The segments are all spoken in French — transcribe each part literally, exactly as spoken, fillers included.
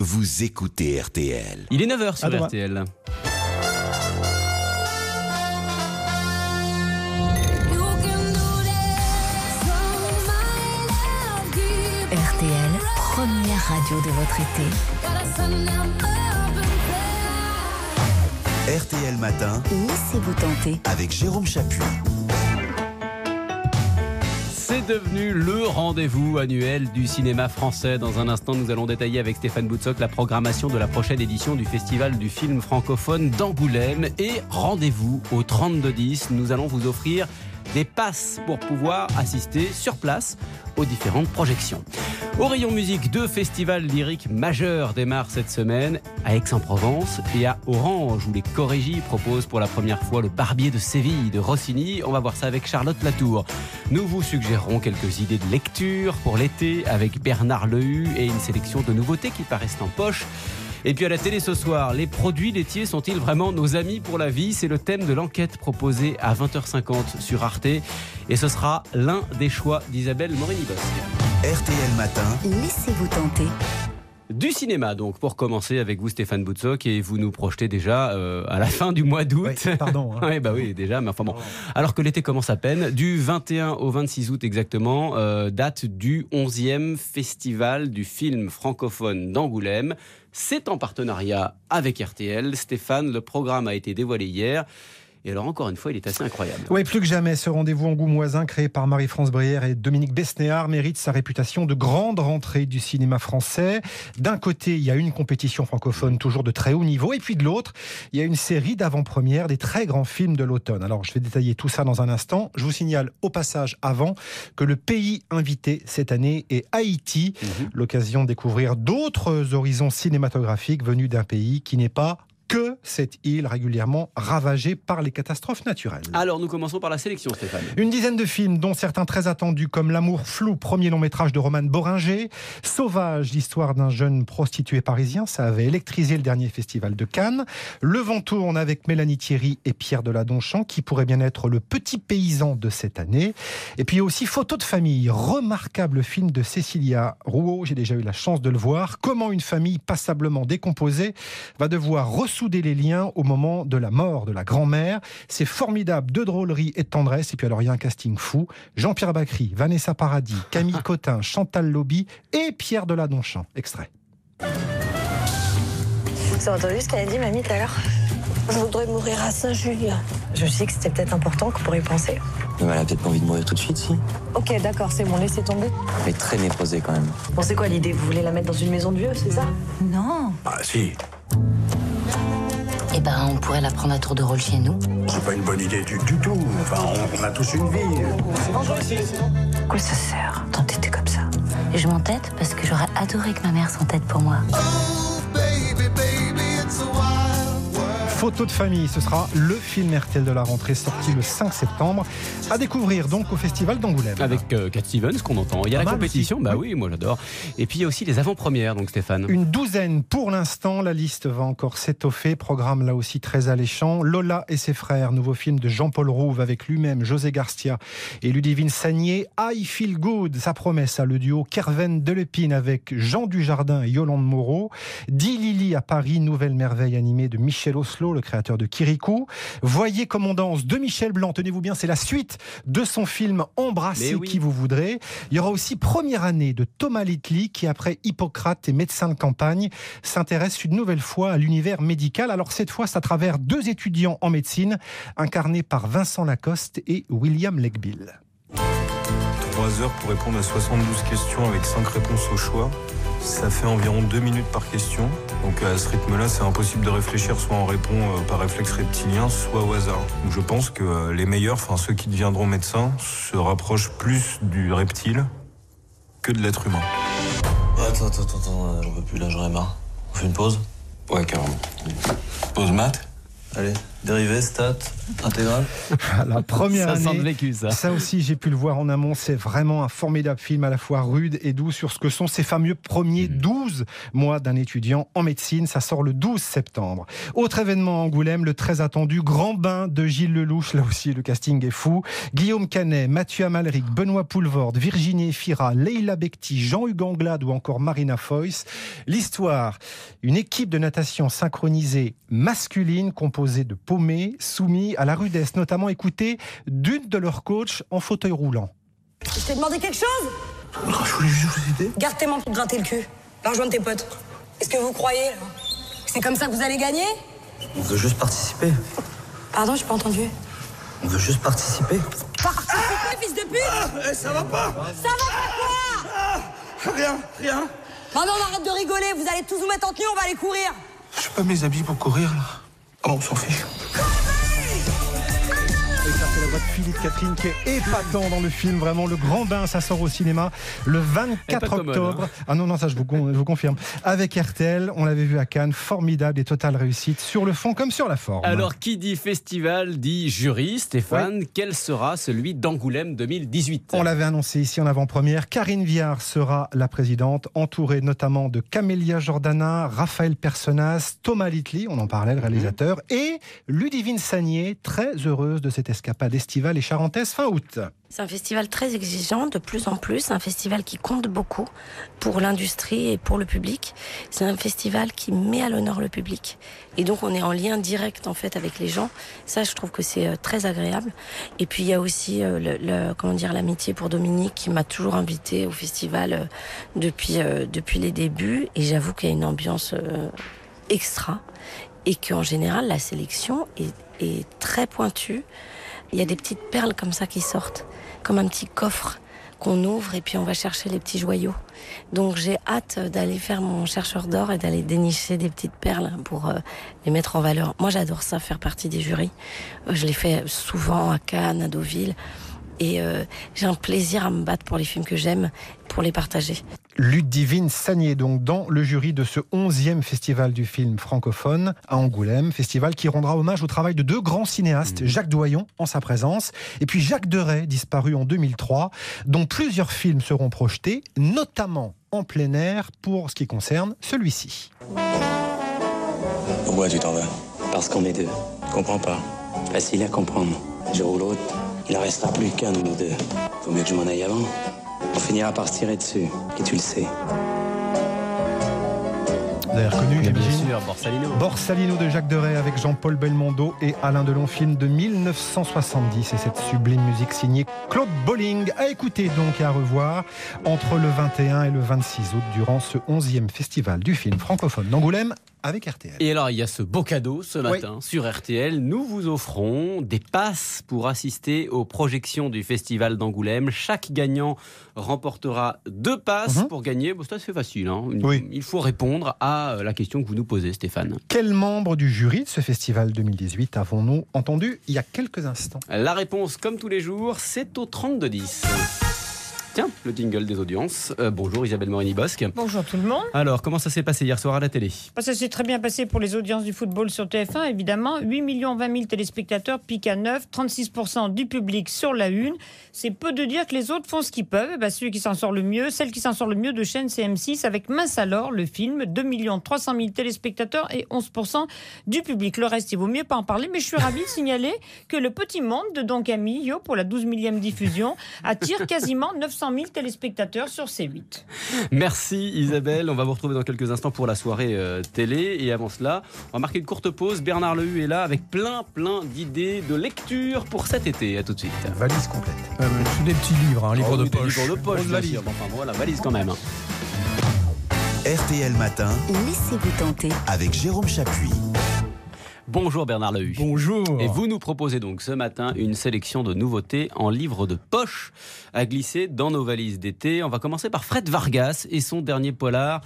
vous écoutez R T L. Il est neuf heures sur R T L. R T L, première radio de votre été. R T L Matin, laissez-vous tenter avec Jérôme Chapuis. C'est devenu le rendez-vous annuel du cinéma français. Dans un instant, nous allons détailler avec Stéphane Boutsock la programmation de la prochaine édition du Festival du film francophone d'Angoulême. Et rendez-vous au trente-deux dix, nous allons vous offrir des passes pour pouvoir assister sur place aux différentes projections. Au rayon musique, deux festivals lyriques majeurs démarrent cette semaine à Aix-en-Provence et à Orange, où les Corégies proposent pour la première fois le Barbier de Séville de Rossini. On va voir ça avec Charlotte Latour. Nous vous suggérerons quelques idées de lecture pour l'été avec Bernard Lehu et une sélection de nouveautés qui paraissent en poche. Et puis à la télé ce soir, les produits laitiers sont-ils vraiment nos amis pour la vie ? C'est le thème de l'enquête proposée à vingt heures cinquante sur Arte. Et ce sera l'un des choix d'Isabelle Morini-Bosque. R T L Matin, laissez-vous tenter. Du cinéma donc, pour commencer avec vous Stéphane Boutsock, et vous nous projetez déjà euh, à la fin du mois d'août. Oui, pardon. Hein. oui, bah oui, déjà, mais enfin bon. Alors que l'été commence à peine, du vingt et un au vingt-six août exactement, euh, date du onzième festival du film francophone d'Angoulême. C'est en partenariat avec R T L. Stéphane, le programme a été dévoilé hier. Et alors, encore une fois, il est assez incroyable. Oui, plus que jamais, ce rendez-vous angoumoisin créé par Marie-France Brière et Dominique Besnéard mérite sa réputation de grande rentrée du cinéma français. D'un côté, il y a une compétition francophone toujours de très haut niveau, et puis de l'autre, il y a une série d'avant-premières des très grands films de l'automne. Alors, je vais détailler tout ça dans un instant. Je vous signale au passage avant que le pays invité cette année est Haïti. Mmh. L'occasion de découvrir d'autres horizons cinématographiques venus d'un pays qui n'est pas que cette île régulièrement ravagée par les catastrophes naturelles. Alors, nous commençons par la sélection, Stéphane. Une dizaine de films, dont certains très attendus, comme L'amour flou, premier long métrage de Romane Boringer, Sauvage, l'histoire d'un jeune prostitué parisien, ça avait électrisé le dernier festival de Cannes. Le vent tourne avec Mélanie Thierry et Pierre Deladonchamp, qui pourrait bien être le petit paysan de cette année. Et puis aussi Photo de famille, remarquable film de Cécilia Rouault, j'ai déjà eu la chance de le voir. Comment une famille passablement décomposée va devoir ressouder souder les liens au moment de la mort de la grand-mère. C'est formidable, de drôlerie et de tendresse. Et puis alors, il y a un casting fou. Jean-Pierre Bacry, Vanessa Paradis, Camille Cotin, Chantal Lauby et Pierre Deladonchamp. Extrait. Vous avez entendu ce qu'elle a dit, mamie, tout à l'heure ? Je voudrais mourir à Saint-Julien. Je sais que c'était peut-être important, qu'on pourrait y penser. Mais elle a peut-être pas envie de mourir tout de suite, si. Ok, d'accord, c'est bon, laissez tomber. Mais très névrosée quand même. Bon, c'est quoi l'idée ? Vous voulez la mettre dans une maison de vieux, c'est ça ? Non. Ah si. Eh ben, on pourrait la prendre à tour de rôle chez nous. C'est pas une bonne idée du, du tout. Enfin, on, on a tous une vie. Quoi ça sert d'entêter comme ça ? Et je m'entête parce que j'aurais adoré que ma mère s'entête pour moi. Photo de famille, ce sera le film R T L de la rentrée sorti le cinq septembre, à découvrir donc au Festival d'Angoulême. Avec euh, Cat Stevens qu'on entend. Il y a Pas la mal compétition, aussi. bah oui. oui, moi j'adore. Et puis il y a aussi les avant-premières, donc Stéphane. Une douzaine pour l'instant, la liste va encore s'étoffer. Programme là aussi très alléchant. Lola et ses frères, nouveau film de Jean-Paul Rouve avec lui-même José Garcia et Ludivine Sagnier. I Feel Good, sa promesse à le duo Kerven Delepine avec Jean Dujardin et Yolande Moreau. Di Lili à Paris, nouvelle merveille animée de Michel Oslo, le créateur de Kirikou. Voyez comme on danse de Michel Blanc, tenez-vous bien, c'est la suite de son film Embrassez oui. qui vous voudrez. Il y aura aussi Première année de Thomas Litli qui, après Hippocrate et médecin de campagne, s'intéresse une nouvelle fois à l'univers médical. Alors cette fois, c'est à travers deux étudiants en médecine incarnés par Vincent Lacoste et William Legbill. trois heures pour répondre à soixante-douze questions avec cinq réponses au choix. Ça fait environ deux minutes par question. Donc à ce rythme-là, c'est impossible de réfléchir. Soit on répond euh, par réflexe reptilien, soit au hasard. Donc je pense que euh, les meilleurs, enfin ceux qui deviendront médecins, se rapprochent plus du reptile que de l'être humain. Attends, attends, attends, j'en peux plus là, j'en ai marre. On fait une pause ? Ouais, carrément. Pause maths ? Allez, Dérivé, stats, intégrale. La première ça année. sent de vécu, ça. Ça aussi, j'ai pu le voir en amont. C'est vraiment un formidable film, à la fois rude et doux, sur ce que sont ces fameux premiers douze mois d'un étudiant en médecine. Ça sort le douze septembre. Autre événement à Angoulême, le très attendu Grand Bain de Gilles Lelouch. Là aussi, le casting est fou. Guillaume Canet, Mathieu Amalric, Benoît Poulvorde, Virginie Efira, Leila Bekti, Jean-Hugues Anglade ou encore Marina Foïs. L'histoire, une équipe de natation synchronisée masculine composée de paumés soumis à la rudesse, notamment écoutée d'une de leurs coachs en fauteuil roulant. Je t'ai demandé quelque chose ? Je voulais juste vous aider. Garde tes mains pour te gratter le cul. Va rejoindre tes potes. Est-ce que vous croyez là, que c'est comme ça que vous allez gagner ? On veut juste participer. Pardon, j'ai pas entendu. On veut juste participer. Participer, fils de pute ! Ah, ça va pas. Ça va pas quoi ? Ah, rien, rien. Non mais on arrête de rigoler, vous allez tous vous mettre en tenue, on va aller courir. Je suis pas mes habits pour courir, là. Oh, on s'en fiche. Et ça, c'est la voix de Philippe Catherine qui est épatant dans le film. Vraiment, le Grand Bain, ça sort au cinéma le vingt-quatre octobre. Hein. Ah non, non, ça, je vous, je vous confirme. Avec R T L, on l'avait vu à Cannes. Formidable et totale réussite sur le fond comme sur la forme. Alors, qui dit festival dit jury. Stéphane, oui. Quel sera celui d'Angoulême deux mille dix-huit ? On l'avait annoncé ici en avant-première. Karine Viard sera la présidente, entourée notamment de Camélia Jordana, Raphaël Personnaz, Thomas Litli, on en parlait, le réalisateur, mmh. et Ludivine Sagnier, très heureuse de cette escapade estivale et charentaise fin août. C'est un festival très exigeant, de plus en plus, un festival qui compte beaucoup pour l'industrie et pour le public. C'est un festival qui met à l'honneur le public. Et donc on est en lien direct en fait avec les gens. Ça, je trouve que c'est très agréable. Et puis il y a aussi le, le, comment dire, l'amitié pour Dominique qui m'a toujours invité au festival depuis, euh, depuis les débuts. Et j'avoue qu'il y a une ambiance euh, extra. Et qu'en général, la sélection est, est très pointue. Il y a des petites perles comme ça qui sortent, comme un petit coffre qu'on ouvre et puis on va chercher les petits joyaux. Donc j'ai hâte d'aller faire mon chercheur d'or et d'aller dénicher des petites perles pour euh, les mettre en valeur. Moi j'adore ça, faire partie des jurys. Euh, je l'ai fait souvent à Cannes, à Deauville. Et euh, j'ai un plaisir à me battre pour les films que j'aime, pour les partager. Ludivine Sagnier, donc, dans le jury de ce onzième festival du film francophone à Angoulême. Festival qui rendra hommage au travail de deux grands cinéastes, mmh. Jacques Doyon en sa présence, et puis Jacques Deray, disparu en deux mille trois, dont plusieurs films seront projetés, notamment en plein air pour ce qui concerne celui-ci. Pourquoi tu t'en vas ? Parce qu'on est deux. Je comprends pas. Facile à comprendre. Un jour ou l'autre, il en restera plus qu'un de nous deux. Faut mieux que je m'en aille avant. On finira par se tirer dessus. Et tu le sais. Vous avez reconnu, bien j'imagine. sûr, Borsalino. Borsalino de Jacques Deray avec Jean-Paul Belmondo et Alain Delon, film de mille neuf cent soixante-dix. Et cette sublime musique signée Claude Bolling, à écouter donc et à revoir entre le vingt et un et le vingt-six août durant ce onzième festival du film francophone d'Angoulême avec R T L. Et alors, il y a ce beau cadeau ce matin oui. sur R T L. Nous vous offrons des passes pour assister aux projections du festival d'Angoulême. Chaque gagnant remportera deux passes mm-hmm. pour gagner. Bon, c'est assez facile. Hein. Oui. Il faut répondre à la question que vous nous posez, Stéphane. Quel membre du jury de ce festival deux mille dix-huit avons-nous entendu il y a quelques instants ? La réponse, comme tous les jours, c'est au trente-deux dix. Tiens, le jingle des audiences. Euh, bonjour Isabelle Morini-Bosque. Bonjour tout le monde. Alors, comment ça s'est passé hier soir à la télé ? Ça s'est très bien passé pour les audiences du football sur T F un, évidemment. huit millions vingt mille téléspectateurs, pique à neuf, trente-six pour cent du public sur la une. C'est peu de dire que les autres font ce qu'ils peuvent. Et ben, celui qui s'en sort le mieux, celle qui s'en sort le mieux de chaîne, c'est M six avec Mince alors, le film, deux millions trois cent mille téléspectateurs et onze pour cent du public. Le reste, il vaut mieux pas en parler, mais je suis ravie de signaler que Le Petit Monde de Don Camillo, pour la douze millième diffusion, attire quasiment neuf cent mille téléspectateurs sur C huit. Merci Isabelle, on va vous retrouver dans quelques instants pour la soirée euh, télé. Et avant cela, on va marquer une courte pause. Bernard Lehu est là avec plein plein d'idées de lecture pour cet été. À tout de suite. Valise complète. Euh, des petits livres, un hein, livre oh, de oui, poche. Des livres de poche, bien sûr. Enfin voilà, valise quand même. R T L Matin. Laissez-vous tenter. Avec Jérôme Chapuis. Bonjour Bernard Lehu. Bonjour. Et vous nous proposez donc ce matin une sélection de nouveautés en livres de poche à glisser dans nos valises d'été. On va commencer par Fred Vargas et son dernier polar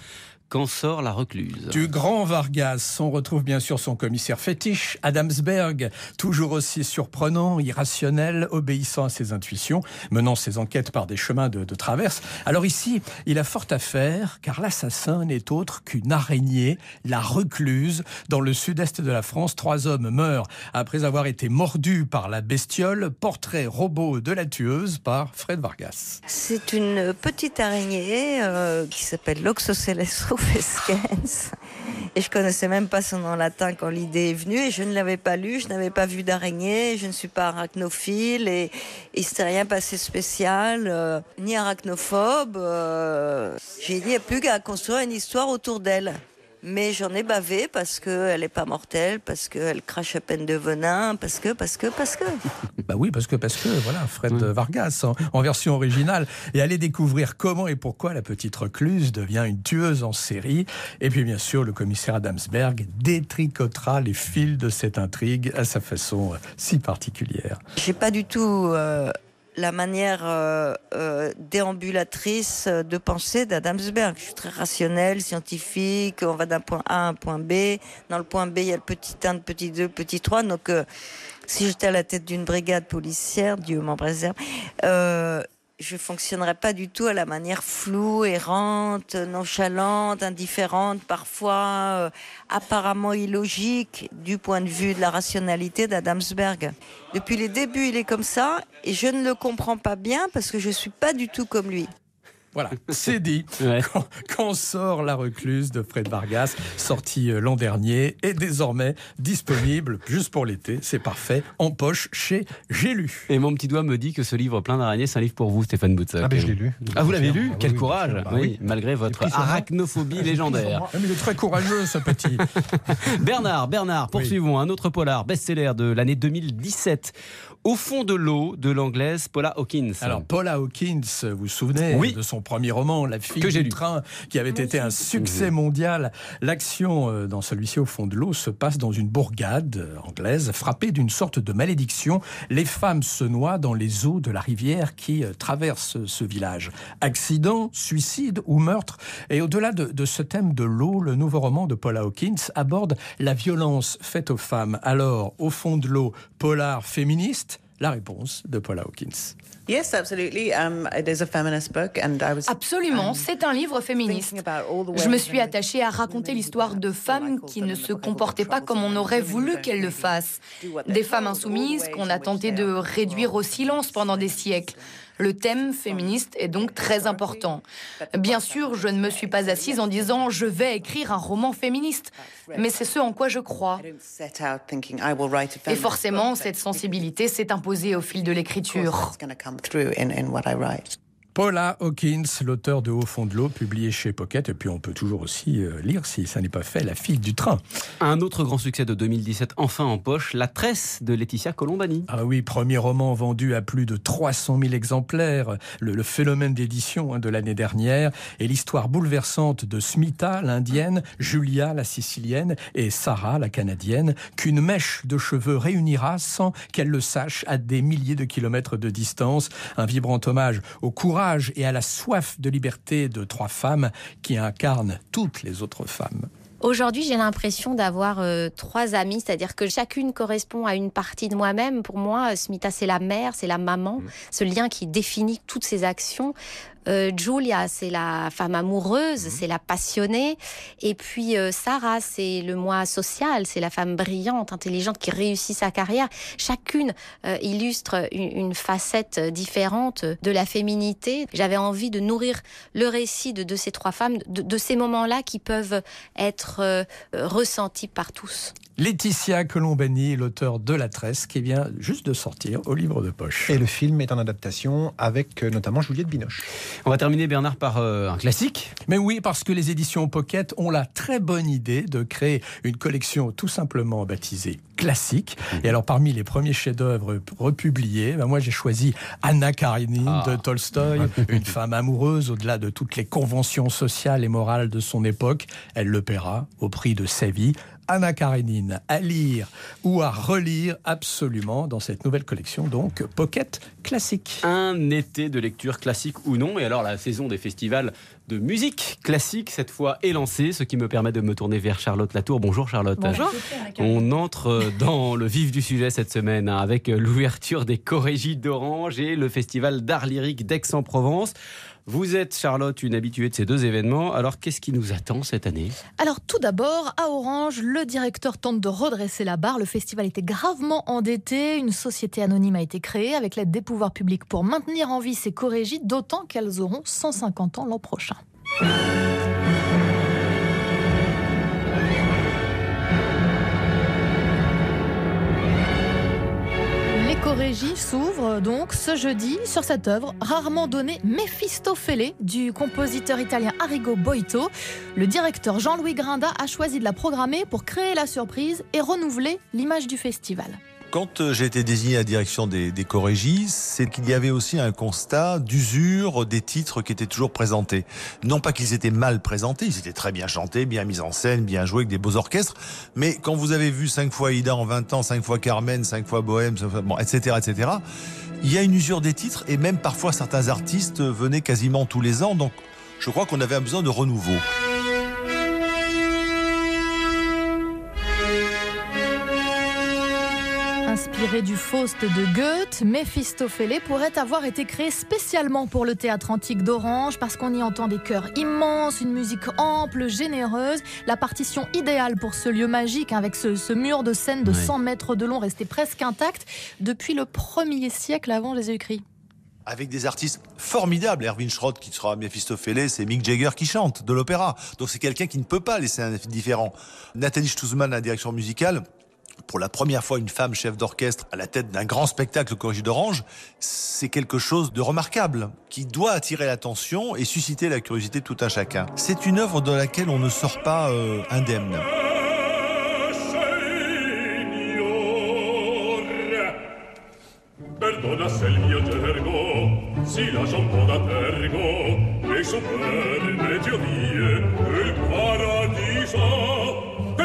Quand sort la recluse. Du grand Vargas, on retrouve bien sûr son commissaire fétiche, Adamsberg, toujours aussi surprenant, irrationnel, obéissant à ses intuitions, menant ses enquêtes par des chemins de, de traverse. Alors ici, il a fort à faire, car l'assassin n'est autre qu'une araignée, la recluse. Dans le sud-est de la France, trois hommes meurent après avoir été mordus par la bestiole. Portrait robot de la tueuse par Fred Vargas. C'est une petite araignée euh, qui s'appelle l'Oxocellus rufescens. Et je connaissais même pas son nom latin quand l'idée est venue. Et je ne l'avais pas lu, je n'avais pas vu d'araignée. Je ne suis pas arachnophile. Et il ne s'était rien passé spécial, euh, ni arachnophobe. Euh, j'ai dit, il n'y a plus qu'à construire une histoire autour d'elle. Mais j'en ai bavé parce qu'elle n'est pas mortelle, parce qu'elle crache à peine de venin, parce que, parce que, parce que. Bah oui, parce que, parce que, voilà, Fred oui. Vargas, en, en version originale. Et allez découvrir comment et pourquoi la petite recluse devient une tueuse en série. Et puis, bien sûr, le commissaire Adamsberg détricotera les fils de cette intrigue à sa façon si particulière. J'ai pas du tout... Euh... la manière euh, euh, déambulatrice de penser d'Adamsberg. Je suis très rationnelle, scientifique, on va d'un point A à un point B. Dans le point B, il y a le petit un, le petit deux, le petit trois. Donc, euh, si j'étais à la tête d'une brigade policière, Dieu m'en préserve, euh, je ne fonctionnerais pas du tout à la manière floue, errante, nonchalante, indifférente, parfois euh, apparemment illogique du point de vue de la rationalité d'Adamsberg. Depuis les débuts, il est comme ça et je ne le comprends pas bien parce que je ne suis pas du tout comme lui. Voilà, c'est dit. Ouais. Quand, quand sort La Recluse de Fred Vargas, sorti l'an dernier, et désormais disponible juste pour l'été, c'est parfait, en poche chez J'ai lu. Et mon petit doigt me dit que ce livre plein d'araignées, c'est un livre pour vous, Stéphane Boutsock. Ah ben je l'ai lu. Ah vous l'avez lu? Ah, Quel oui, courage. bah, oui, oui. Malgré votre arachnophobie légendaire. Mais il est très courageux, ce petit. Bernard, Bernard, poursuivons. Oui. Un autre polar, best-seller de l'année deux mille dix-sept. Au fond de l'eau, de l'anglaise Paula Hawkins. Alors Paula Hawkins, vous vous souvenez oui. de son premier roman, La fille que du train, qui avait été un succès mondial. L'action dans celui-ci, Au fond de l'eau, se passe dans une bourgade anglaise, frappée d'une sorte de malédiction. Les femmes se noient dans les eaux de la rivière qui traverse ce village. Accident, suicide ou meurtre. Et au-delà de, de ce thème de l'eau, le nouveau roman de Paula Hawkins aborde la violence faite aux femmes. Alors, Au fond de l'eau, polar féministe? La réponse de Paula Hawkins. Yes, absolutely. Um, it is a feminist book, and I was. Absolument, c'est un livre féministe. Je me suis attachée à raconter l'histoire de femmes qui ne se comportaient pas comme on aurait voulu qu'elles le fassent. Des femmes insoumises qu'on a tenté de réduire au silence pendant des siècles. Le thème féministe est donc très important. Bien sûr, je ne me suis pas assise en disant « je vais écrire un roman féministe », mais c'est ce en quoi je crois. Et forcément, cette sensibilité s'est imposée au fil de l'écriture. Paula Hawkins, l'auteur de Au fond de l'eau, publié chez Pocket. Et puis on peut toujours aussi euh, lire, si ça n'est pas fait, La fille du train. Un autre grand succès de deux mille dix-sept, enfin en poche, La tresse de Laetitia Colombani. Ah oui, premier roman vendu à plus de trois cent mille exemplaires. Le, le phénomène d'édition hein, de l'année dernière. Et l'histoire bouleversante de Smita, l'indienne, Julia, la sicilienne, et Sarah, la canadienne, qu'une mèche de cheveux réunira sans qu'elle le sache à des milliers de kilomètres de distance. Un vibrant hommage au courage et à la soif de liberté de trois femmes qui incarnent toutes les autres femmes. Aujourd'hui, j'ai l'impression d'avoir euh, trois amies, c'est-à-dire que chacune correspond à une partie de moi-même. Pour moi, Smita, c'est la mère, c'est la maman, mmh. ce lien qui définit toutes ses actions. Euh, Julia, c'est la femme amoureuse, mmh. c'est la passionnée. Et puis euh, Sarah, c'est le moi social, c'est la femme brillante, intelligente, qui réussit sa carrière. Chacune euh, illustre une, une facette différente de la féminité. J'avais envie de nourrir le récit de, de ces trois femmes, de, de ces moments-là qui peuvent être euh, ressentis par tous. Laetitia Colombani, l'auteur de La Tresse, qui vient juste de sortir au livre de poche. Et le film est en adaptation avec euh, notamment Juliette Binoche. On va terminer, Bernard, par euh, un classique. Mais oui, parce que les éditions Pocket ont la très bonne idée de créer une collection tout simplement baptisée Classique. Et alors, parmi les premiers chefs-d'œuvre republiés, ben moi j'ai choisi Anna Karénine ah. de Tolstoï, une femme amoureuse au-delà de toutes les conventions sociales et morales de son époque. Elle le paiera au prix de sa vie. Anna Karénine, à lire ou à relire absolument dans cette nouvelle collection, donc Pocket Classique. Un été de lecture classique ou non, et alors la saison des festivals de musique classique, cette fois, est lancé, ce qui me permet de me tourner vers Charlotte Latour. Bonjour Charlotte. Bonjour. On entre dans le vif du sujet cette semaine hein, avec l'ouverture des Chorégies d'Orange et le festival d'art lyrique d'Aix-en-Provence. Vous êtes, Charlotte, une habituée de ces deux événements. Alors, qu'est-ce qui nous attend cette année ? Alors, tout d'abord, à Orange, le directeur tente de redresser la barre. Le festival était gravement endetté. Une société anonyme a été créée avec l'aide des pouvoirs publics pour maintenir en vie ces chorégies, d'autant qu'elles auront cent cinquante ans l'an prochain. Les chorégies s'ouvrent donc ce jeudi sur cette œuvre rarement donnée Mefistofélé du compositeur italien Arrigo Boito. Le directeur Jean-Louis Grinda a choisi de la programmer pour créer la surprise et renouveler l'image du festival. Quand j'ai été désigné à la direction des, des chorégies, c'est qu'il y avait aussi un constat d'usure des titres qui étaient toujours présentés. Non pas qu'ils étaient mal présentés, ils étaient très bien chantés, bien mis en scène, bien joués avec des beaux orchestres, mais quand vous avez vu cinq fois Aïda en vingt ans, cinq fois Carmen, cinq fois Bohème, bon, et cetera, et cetera, il y a une usure des titres et même parfois certains artistes venaient quasiment tous les ans, donc je crois qu'on avait besoin de renouveau. Inspiré du Faust de Goethe, Mefistofélé pourrait avoir été créé spécialement pour le théâtre antique d'Orange parce qu'on y entend des chœurs immenses, une musique ample, généreuse, la partition idéale pour ce lieu magique avec ce, ce mur de scène de cent mètres de long resté presque intact depuis le premier siècle avant Jésus-Christ. Avec des artistes formidables. Erwin Schrott qui sera Mefistofélé, c'est Mick Jagger qui chante de l'opéra. Donc c'est quelqu'un qui ne peut pas laisser un indifférent. Nathalie Stousman à la direction musicale. Pour la première fois, une femme chef d'orchestre à la tête d'un grand spectacle Chorégie d'Orange, c'est quelque chose de remarquable, qui doit attirer l'attention et susciter la curiosité de tout un chacun. C'est une œuvre de laquelle on ne sort pas euh, indemne. Perdona se il mio gergo, si lascia un po' da tergo, e super mediodie, il paradiso.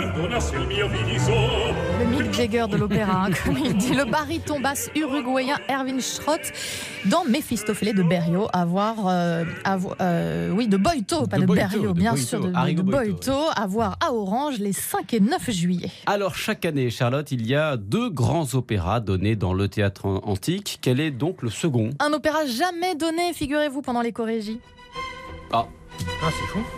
Le Mick Jagger de l'opéra, hein, comme il dit, le baryton basse uruguayen Erwin Schrott dans Mefistofélé de Berio, à voir, euh, à, euh, oui, de Boito, pas de, de Boito, Berio, bien de sûr, de, de Boito, oui. À voir à Orange les cinq et neuf juillet. Alors, chaque année, Charlotte, il y a deux grands opéras donnés dans le théâtre antique. Quel est donc le second ? Un opéra jamais donné, figurez-vous, pendant les chorégies. Ah, ah c'est fou.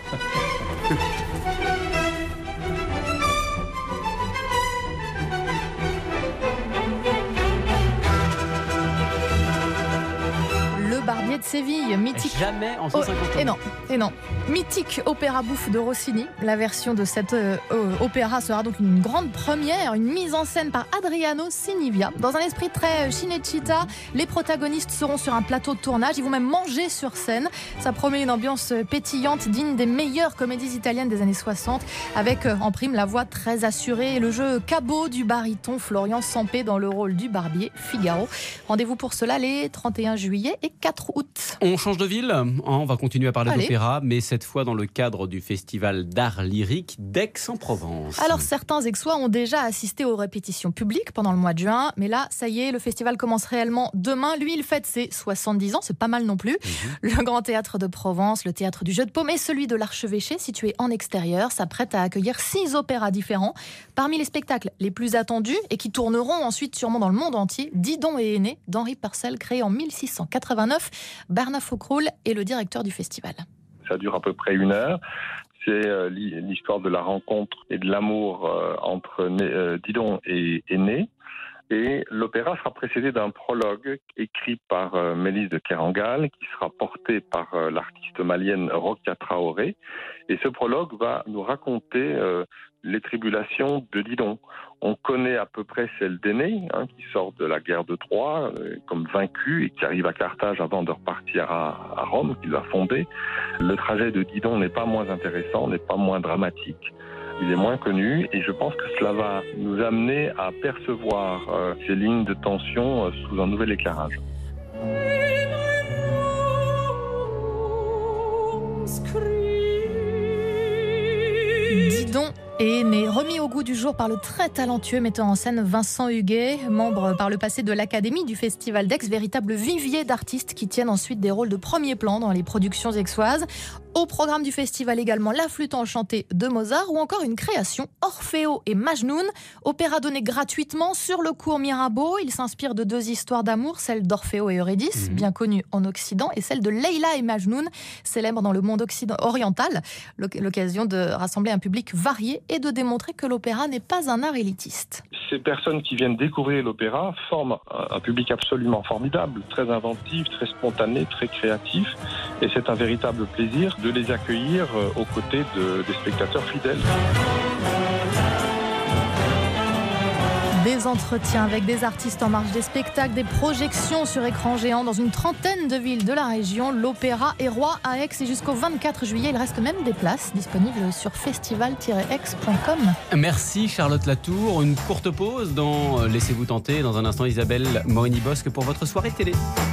Barbier de Séville, mythique. Jamais en cent cinquante ans. Oh, et non, et non. Mythique opéra bouffe de Rossini. La version de cet euh, euh, opéra sera donc une grande première, une mise en scène par Adriano Sinivia. Dans un esprit très Cinecittà, les protagonistes seront sur un plateau de tournage. Ils vont même manger sur scène. Ça promet une ambiance pétillante, digne des meilleures comédies italiennes des années soixante, avec euh, en prime la voix très assurée et le jeu cabot du baryton Florian Sampé dans le rôle du barbier Figaro. Rendez-vous pour cela les trente et un juillet et quatre août. On change de ville, on va continuer à parler Allez. d'opéra, mais cette fois dans le cadre du festival d'art lyrique d'Aix-en-Provence. Alors certains Aixois ont déjà assisté aux répétitions publiques pendant le mois de juin, mais là, ça y est, le festival commence réellement demain. Lui, il fête ses soixante-dix ans, c'est pas mal non plus. Mmh. Le Grand Théâtre de Provence, le Théâtre du Jeu de Paume et celui de l'Archevêché, situé en extérieur, s'apprête à accueillir six opéras différents. Parmi les spectacles les plus attendus et qui tourneront ensuite sûrement dans le monde entier, Didon et Aîné d'Henri Purcell, créé en mille six cent quatre-vingt-neuf. Bernard Faucroul est le directeur du festival. Ça dure à peu près une heure. C'est euh, l'histoire de la rencontre et de l'amour euh, entre euh, Didon et Aîné. Et l'opéra sera précédé d'un prologue écrit par euh, Mélisse de Kerangal, qui sera porté par euh, l'artiste malienne Rokia Traoré. Et ce prologue va nous raconter euh, les tribulations de Didon. On connaît à peu près celle d'Aîné, hein, qui sort de la guerre de Troie euh, comme vaincu et qui arrive à Carthage avant de repartir à, à Rome, qu'il va fonder. Le trajet de Didon n'est pas moins intéressant, n'est pas moins dramatique. Il est moins connu et je pense que cela va nous amener à percevoir euh, ces lignes de tension euh, sous un nouvel éclairage. Didon est né, remis au goût du jour par le très talentueux metteur en scène Vincent Huguet, membre par le passé de l'Académie du Festival d'Aix, véritable vivier d'artistes qui tiennent ensuite des rôles de premier plan dans les productions aixoises. Au programme du festival également la flûte enchantée de Mozart ou encore une création Orfeo et Majnoun, opéra donné gratuitement sur le cours Mirabeau. Il s'inspire de deux histoires d'amour, celle d'Orfeo et Eurydice, mmh. bien connue en Occident, et celle de Leila et Majnoun, célèbre dans le monde occident- oriental. L'occasion de rassembler un public varié et de démontrer que l'opéra n'est pas un art élitiste. Ces personnes qui viennent découvrir l'opéra forment un public absolument formidable, très inventif, très spontané, très créatif, et c'est un véritable plaisir de les accueillir aux côtés de, des spectateurs fidèles. Des entretiens avec des artistes en marge des spectacles, des projections sur écran géant dans une trentaine de villes de la région. L'opéra est roi à Aix et jusqu'au vingt-quatre juillet. Il reste même des places disponibles sur festival tiret aix point com. Merci Charlotte Latour. Une courte pause dans Laissez-vous tenter. Dans un instant, Isabelle Morini-Bosque pour votre soirée télé.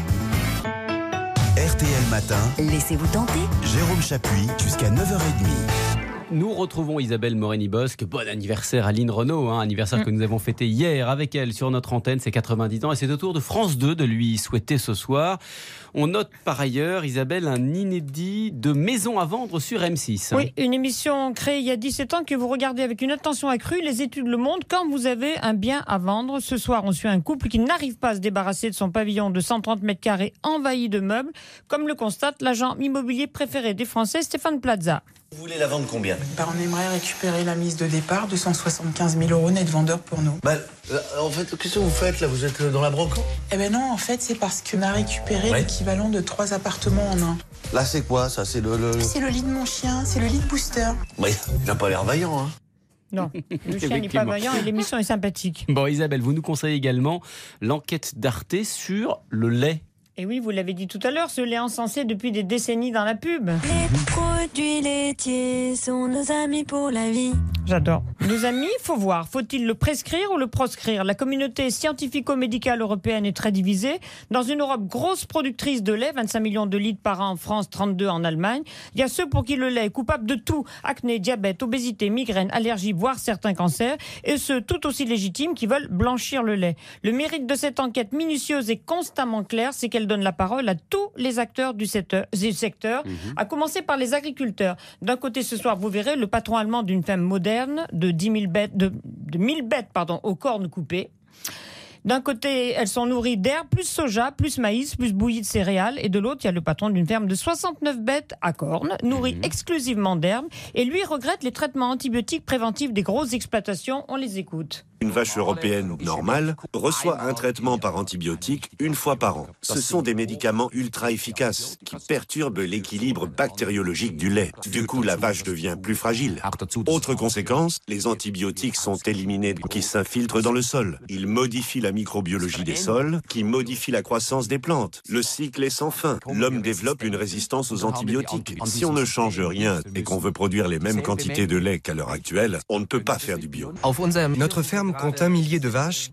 R T L Matin. Laissez-vous tenter. Jérôme Chapuis jusqu'à neuf heures trente. Nous retrouvons Isabelle Morini-Bosque. Bon anniversaire à Lynn Renaud, hein, anniversaire mmh. que nous avons fêté hier avec elle sur notre antenne, c'est quatre-vingt-dix ans, et c'est au tour de France deux de lui souhaiter ce soir. On note par ailleurs, Isabelle, un inédit de Maison à vendre sur M six. Oui, une émission créée il y a dix-sept ans que vous regardez avec une attention accrue. Les études le montrent, quand vous avez un bien à vendre. Ce soir, on suit un couple qui n'arrive pas à se débarrasser de son pavillon de cent trente mètres carrés envahi de meubles, comme le constate l'agent immobilier préféré des Français, Stéphane Plaza. Vous voulez la vendre combien ? Bah, on aimerait récupérer la mise de départ, deux cent soixante-quinze mille euros net vendeur pour nous. Bah, en fait, qu'est-ce que vous faites là ? Vous êtes dans la brocante ? Eh ben non, en fait, c'est parce qu'on a récupéré ouais. l'équivalent de trois appartements en un. Là, c'est quoi ça ? C'est le, le... C'est le lit de mon chien, c'est le lit de Booster. Ouais, il n'a pas l'air vaillant, hein. Non, le chien n'est pas vaillant et l'émission est sympathique. Bon, Isabelle, vous nous conseillez également l'enquête d'Arte sur le lait. Et oui, vous l'avez dit tout à l'heure, ce lait encensé depuis des décennies dans la pub. Les produits laitiers sont nos amis pour la vie. J'adore. Nos amis, faut voir. Faut-il le prescrire ou le proscrire ? La communauté scientifico-médicale européenne est très divisée. Dans une Europe grosse productrice de lait, vingt-cinq millions de litres par an en France, trente-deux en Allemagne, il y a ceux pour qui le lait est coupable de tout. Acné, diabète, obésité, migraine, allergie, voire certains cancers. Et ceux tout aussi légitimes qui veulent blanchir le lait. Le mérite de cette enquête minutieuse et constamment claire, c'est qu'elle donne la parole à tous les acteurs du secteur, du secteur mmh. à commencer par les agriculteurs. D'un côté, ce soir, vous verrez le patron allemand d'une ferme moderne de dix mille bêtes, de, de mille bêtes pardon, aux cornes coupées. D'un côté, elles sont nourries d'herbe, plus soja, plus maïs, plus bouillie de céréales. Et de l'autre, il y a le patron d'une ferme de soixante-neuf bêtes à cornes, nourries mmh. exclusivement d'herbe. Et lui regrette les traitements antibiotiques préventifs des grosses exploitations. On les écoute. Une vache européenne normale reçoit un traitement par antibiotique une fois par an. Ce sont des médicaments ultra efficaces qui perturbent l'équilibre bactériologique du lait. Du coup, la vache devient plus fragile. Autre conséquence, les antibiotiques sont éliminés qui s'infiltrent dans le sol. Ils modifient la microbiologie des sols, qui modifie la croissance des plantes. Le cycle est sans fin. L'homme développe une résistance aux antibiotiques. Si on ne change rien et qu'on veut produire les mêmes quantités de lait qu'à l'heure actuelle, on ne peut pas faire du bio. Notre ferme compte un millier de vaches.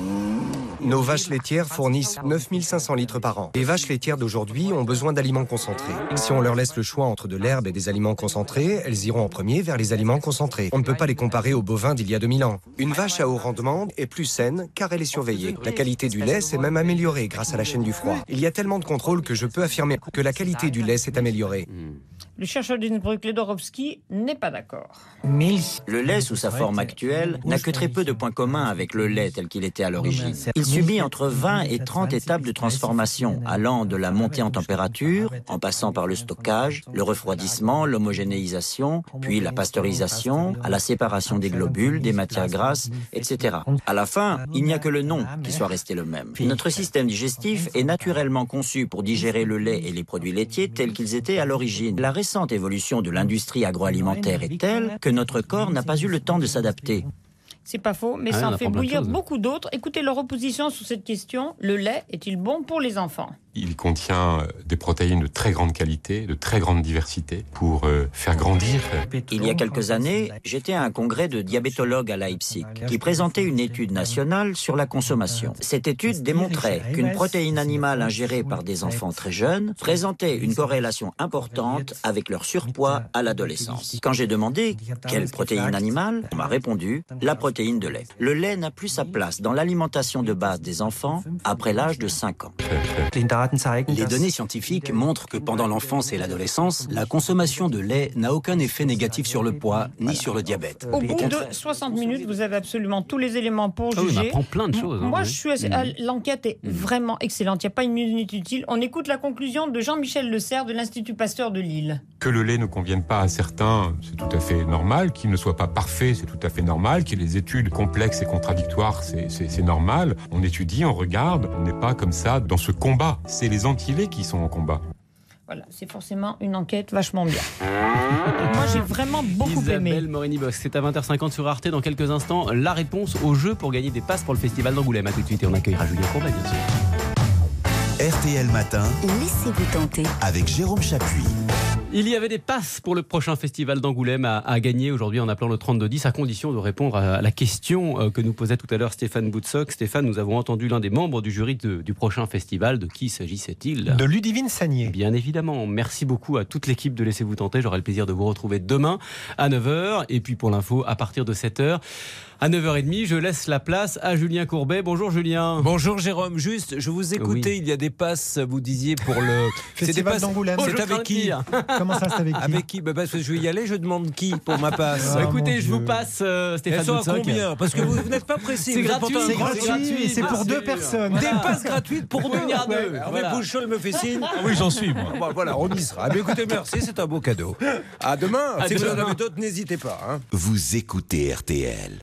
Nos vaches laitières fournissent neuf mille cinq cents litres par an. Les vaches laitières d'aujourd'hui ont besoin d'aliments concentrés. Si on leur laisse le choix entre de l'herbe et des aliments concentrés, elles iront en premier vers les aliments concentrés. On ne peut pas les comparer aux bovins d'il y a deux mille ans. Une vache à haut rendement est plus saine car elle est surveillée. La qualité du lait s'est même améliorée grâce à la chaîne du froid. Il y a tellement de contrôle que je peux affirmer que la qualité du lait s'est améliorée. Le chercheur d'Innsbruck, Ledorowski, n'est pas d'accord. Le lait sous sa forme actuelle n'a que très peu de points communs avec le lait tel qu'il était à l'origine. Il subit entre vingt et trente étapes de transformation, allant de la montée en température, en passant par le stockage, le refroidissement, l'homogénéisation, puis la pasteurisation, à la séparation des globules, des matières grasses, et cetera. À la fin, il n'y a que le nom qui soit resté le même. Notre système digestif est naturellement conçu pour digérer le lait et les produits laitiers tels qu'ils étaient à l'origine. La récente évolution de l'industrie agroalimentaire est telle que notre corps n'a pas eu le temps de s'adapter. C'est pas faux, mais ah, ça en fait bouillir beaucoup d'autres. Écoutez leur opposition sur cette question. Le lait est-il bon pour les enfants ? Il contient des protéines de très grande qualité, de très grande diversité pour euh, faire grandir. Il y a quelques années, j'étais à un congrès de diabétologues à Leipzig qui présentait une étude nationale sur la consommation. Cette étude démontrait qu'une protéine animale ingérée par des enfants très jeunes présentait une corrélation importante avec leur surpoids à l'adolescence. Quand j'ai demandé quelle protéine animale, on m'a répondu la protéine de lait. Le lait n'a plus sa place dans l'alimentation de base des enfants après l'âge de cinq ans. Les données scientifiques montrent que pendant l'enfance et l'adolescence, la consommation de lait n'a aucun effet négatif sur le poids ni sur le diabète. Au bout de soixante minutes, vous avez absolument tous les éléments pour Ah oui, juger. on apprend plein de choses. hein, Moi, oui. je suis assez... Mmh. L'enquête est vraiment excellente. Il n'y a pas une minute utile. On écoute la conclusion de Jean-Michel Le Serre de l'Institut Pasteur de Lille. Que le lait ne convienne pas à certains, c'est tout à fait normal. Qu'il ne soit pas parfait, c'est tout à fait normal. Qu'il y ait des études complexes et contradictoires, c'est, c'est, c'est normal. On étudie, on regarde. On n'est pas comme ça dans ce combat. C'est les anti-laits qui sont en combat. Voilà, c'est forcément une enquête vachement bien. Moi, j'ai vraiment beaucoup Isabelle aimé. Morini-Box, c'est à vingt heures cinquante sur Arte. Dans quelques instants, la réponse au jeu pour gagner des passes pour le Festival d'Angoulême. À tout de suite et on accueillera Julien Courbet, bien sûr. R T L Matin. Laissez-vous tenter. Avec Jérôme Chapuis. Il y avait des passes pour le prochain festival d'Angoulême à, à gagner aujourd'hui en appelant le trente-deux dix à condition de répondre à la question que nous posait tout à l'heure Stéphane Boutsock. Stéphane, nous avons entendu l'un des membres du jury de, du prochain festival. De qui s'agissait-il ? De Ludivine Sagnier. Bien évidemment. Merci beaucoup à toute l'équipe de Laissez-vous tenter. J'aurai le plaisir de vous retrouver demain à neuf heures. Et puis pour l'info, à partir de sept heures. À neuf heures trente, je laisse la place à Julien Courbet. Bonjour Julien. Bonjour Jérôme. Juste, je vous écoutais, oui. Il y a des passes, vous disiez, pour le Festival d'Angoulême. C'est avec qui ? Comment ça, c'est avec qui Avec qui bah Parce que je vais y aller, je demande qui pour ma passe. Ah, écoutez, je vous passe euh, Stéphane Elles sont Boutsock. à combien ? Parce que vous, vous n'êtes pas précis. C'est gratuit, c'est gratuit, et c'est pour deux personnes. Des passes gratuites pour deux. Venir à deux. Ouais. Voilà. Avec Bouchol me fait signe. Ah oui, j'en suis, moi. Bon, voilà, on y sera. Mais écoutez, merci, c'est un beau cadeau. À demain. À si demain. vous en avez d'autres, n'hésitez pas. Hein. Vous écoutez R T L.